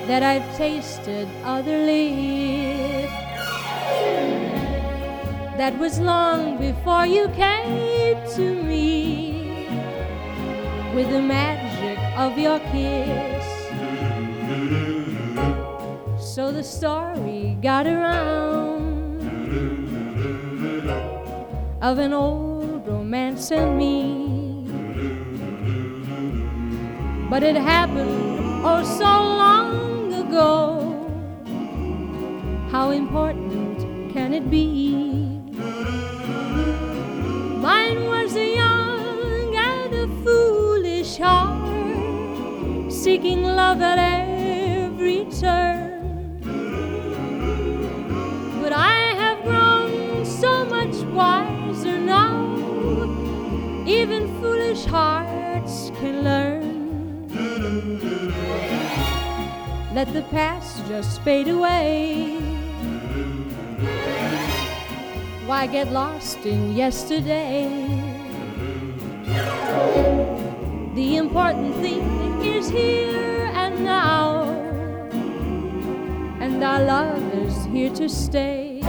that I've tasted otherly. That was long before you came to me with the magic of your kiss. So the story got around of an old romance and me. But it happened oh so long ago. How important can it be? Mine was a young and a foolish heart, seeking love at every turn. But I have grown so much wiser now, even foolish hearts can learn. Let the past just fade away. Why get lost in yesterday? The important thing is here and now, and our love is here to stay.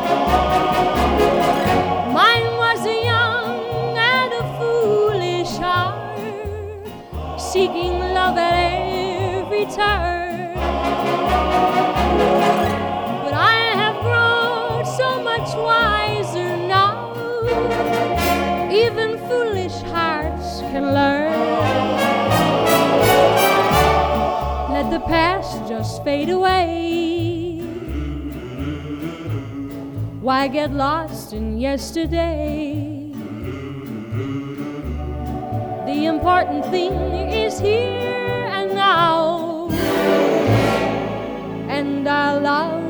Mine was a young and a foolish heart, seeking love at every turn. But I have grown so much wiser now, even foolish hearts can learn. Let the past just fade away. Why get lost in yesterday? The important thing is here and now, and our love